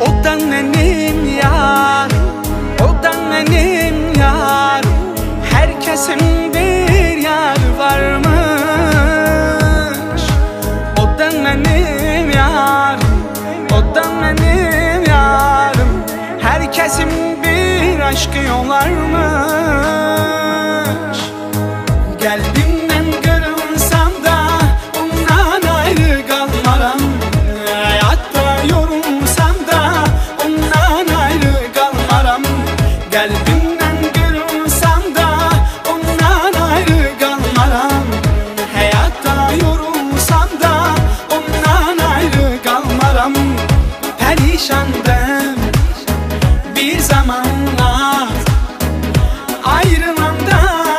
O da benim yar, o da benim yar. Herkesin bir yar varmış. O da benim yar, o da benim yarım. Herkesin bir aşkı yolarmış. Kalbimden kırılsam da ondan ayrı kalmaram. Hayatta yorulsam da ondan ayrı kalmaram. Kalbimden kırılsam da ondan ayrı kalmaram. Hayatta yorulsam da ondan ayrı kalmaram. Perişandım bir zamanlar, ayrılanda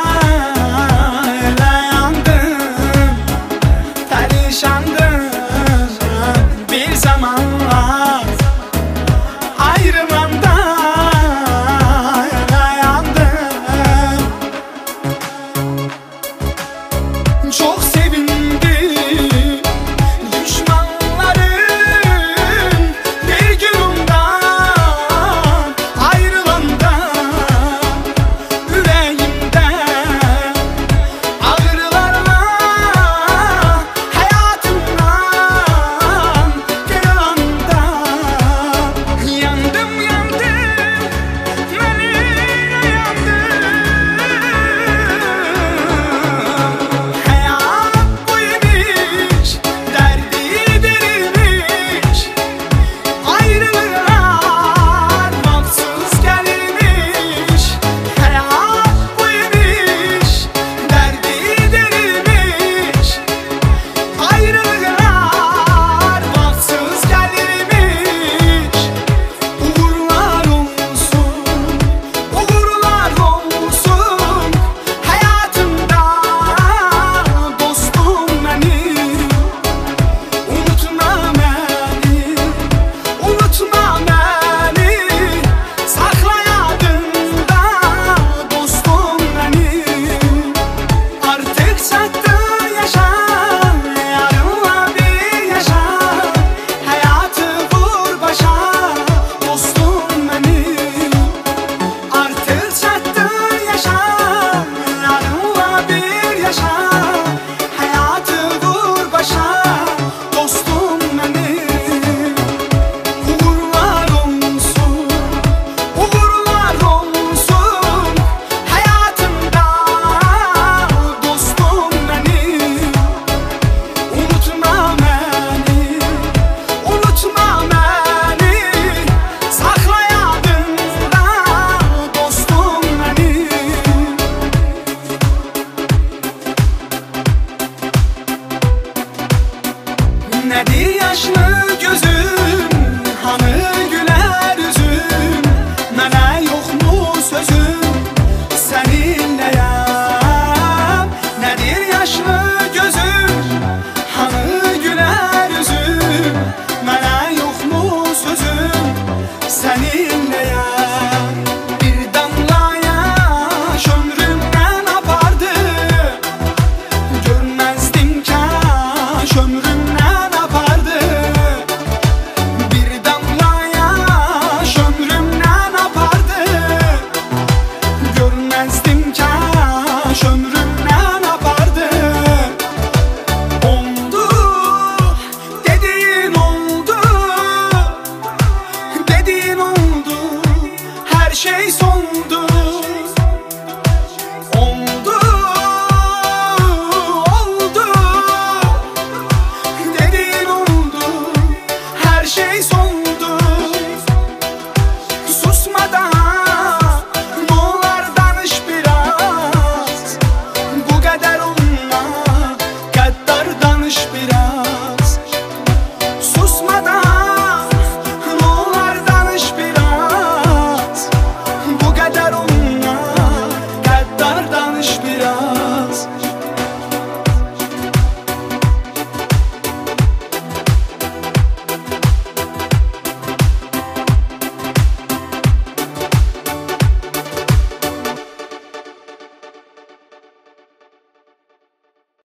yandım. Perişandım bir zamanlar, ayrılanda yandım. Çok sevindim düşmanların bir gün ondan ayrılanda. Yüreğimde ağrılarla hayatımdan kırılanda. Yandım yandım beni yandım. Hayat buymuş, derdi derilmiş. Ayrılıklar bahtsız gelmiş. Hayat buymuş, derdi derilmiş. Ayrılıklar bahtsız gelmiş. Uğurlar olsun, uğurlar olsun hayatımda dostum benim. Unutma beni, unutma beni. Sakla yadında dostum benim. Artık çattı yaşa, yarınla bir yaşa. Hayatı vur başa dostum benim. Artık çattı yaşa, yarınla bir yaşa. Hayatı vur başa dostum benim. Uğurlar olsun, uğurlar olsun hayatımda dostum benim. Unutma beni, unutma beni. Sakla yadında dostum benim. Nedir yaşlı gözü